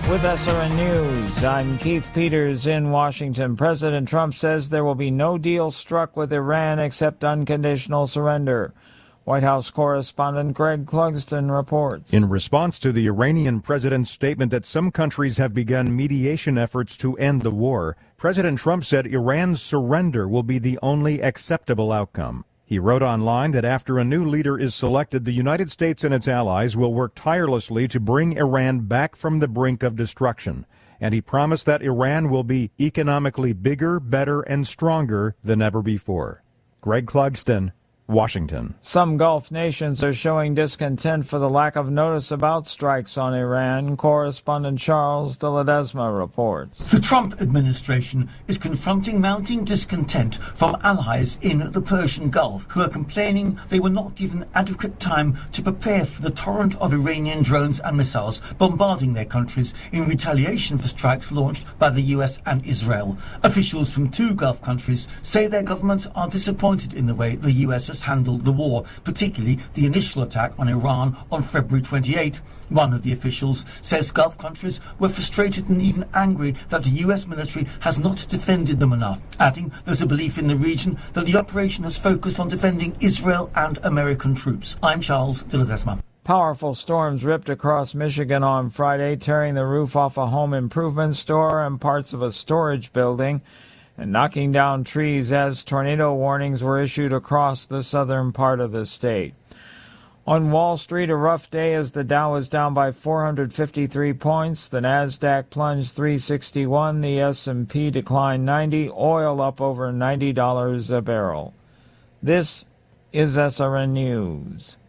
With SRN News, I'm Keith Peters in Washington. President Trump says there will be no deal struck with Iran except unconditional surrender. White House correspondent Greg Clugston reports. In response to the Iranian president's statement that some countries have begun mediation efforts to end the war, President Trump said Iran's surrender will be the only acceptable outcome. He wrote online that after a new leader is selected, the United States and its allies will work tirelessly to bring Iran back from the brink of destruction. And he promised that Iran will be economically bigger, better, and stronger than ever before. Greg Clugston, Washington. Some Gulf nations are showing discontent for the lack of notice about strikes on Iran. Correspondent Charles de Ledesma reports. The Trump administration is confronting mounting discontent from allies in the Persian Gulf who are complaining they were not given adequate time to prepare for the torrent of Iranian drones and missiles bombarding their countries in retaliation for strikes launched by the US and Israel. Officials from two Gulf countries say their governments are disappointed in the way the US has handled the war, particularly the initial attack on Iran on February 28. One of the officials says Gulf countries were frustrated and even angry that the US military has not defended them enough, adding there's a belief in the region that the operation has focused on defending Israel and American troops. I'm Charles de Ledesma. Powerful storms ripped across Michigan on Friday, tearing the roof off a home improvement store and parts of a storage building, and knocking down trees as tornado warnings were issued across the southern part of the state. On Wall Street, a rough day as the Dow was down by 453 points. The Nasdaq plunged 361. The S&P declined 90. Oil up over $90 a barrel. This is SRN News.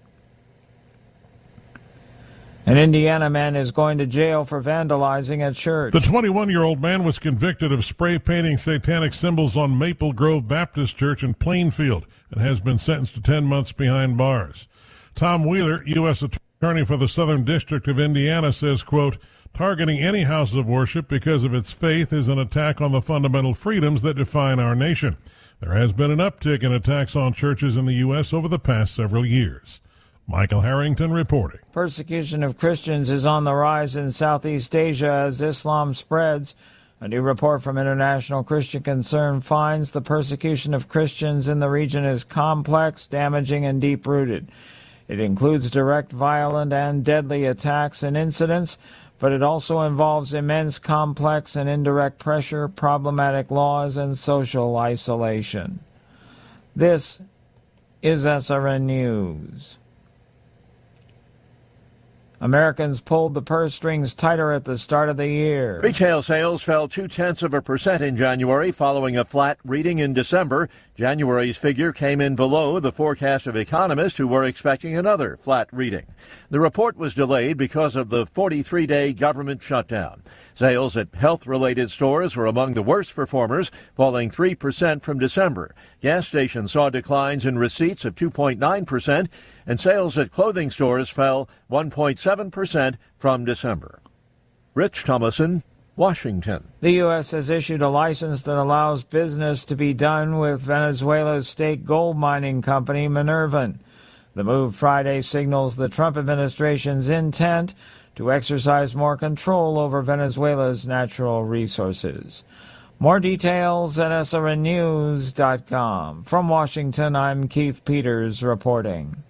An Indiana man is going to jail for vandalizing a church. The 21-year-old man was convicted of spray painting satanic symbols on Maple Grove Baptist Church in Plainfield and has been sentenced to 10 months behind bars. Tom Wheeler, U.S. Attorney for the Southern District of Indiana, says, quote, targeting any house of worship because of its faith is an attack on the fundamental freedoms that define our nation. There has been an uptick in attacks on churches in the U.S. over the past several years. Michael Harrington reporting. Persecution of Christians is on the rise in Southeast Asia as Islam spreads. A new report from International Christian Concern finds the persecution of Christians in the region is complex, damaging, and deep-rooted. It includes direct, violent, and deadly attacks and incidents, but it also involves immense, complex, and indirect pressure, problematic laws, and social isolation. This is SRN News. Americans pulled the purse strings tighter at the start of the year. Retail sales fell 0.2% in January following a flat reading in December. January's figure came in below the forecast of economists who were expecting another flat reading. The report was delayed because of the 43-day government shutdown. Sales at health-related stores were among the worst performers, falling 3% from December. Gas stations saw declines in receipts of 2.9%, and sales at clothing stores fell 1.7% from December. Rich Thomason, Washington. The U.S. has issued a license that allows business to be done with Venezuela's state gold mining company, Minervan. The move Friday signals the Trump administration's intent to exercise more control over Venezuela's natural resources. More details at srnnews.com. From Washington, I'm Keith Peters reporting.